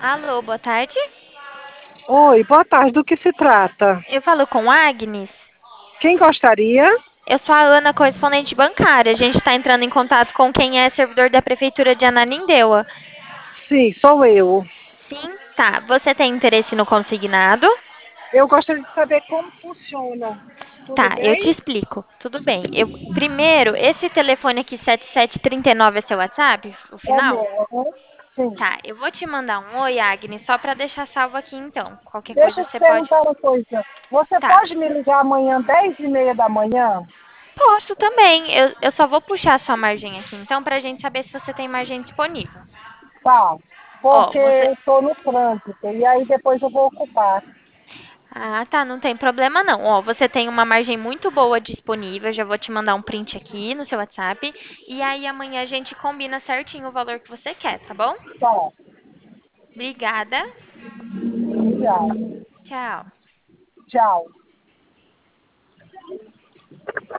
Alô, boa tarde. Oi, boa tarde. Do que se trata? Eu falo com Agnes. Quem gostaria? Eu sou a Ana, correspondente bancária. A gente está entrando em contato com quem é servidor da Prefeitura de Ananindeua. Sim, sou eu. Sim, tá. Você tem interesse no consignado? Eu gostaria de saber como funciona. Tudo Tá, eu te bem? explico. Tudo bem. Primeiro, esse telefone aqui, 7739, é seu WhatsApp? O É final? meu, aham. Sim. Tá, eu vou te mandar um oi, Agnes, só para deixar salvo aqui então. Qualquer Deixa coisa eu te você pode. perguntar uma coisa. Você Tá. pode me ligar amanhã, 10h30 da manhã? Posso também. Eu só vou puxar a sua margem aqui, então, pra gente saber se você tem margem disponível. Tá. Ó, Porque você. eu estou no trânsito. E aí depois eu vou ocupar. Ah, tá, não tem problema não. Ó, você tem uma margem muito boa disponível. Já vou te mandar um print aqui no seu WhatsApp. E aí amanhã a gente combina certinho o valor que você quer, tá bom? Tá. Obrigada. Obrigada. Tchau. Tchau.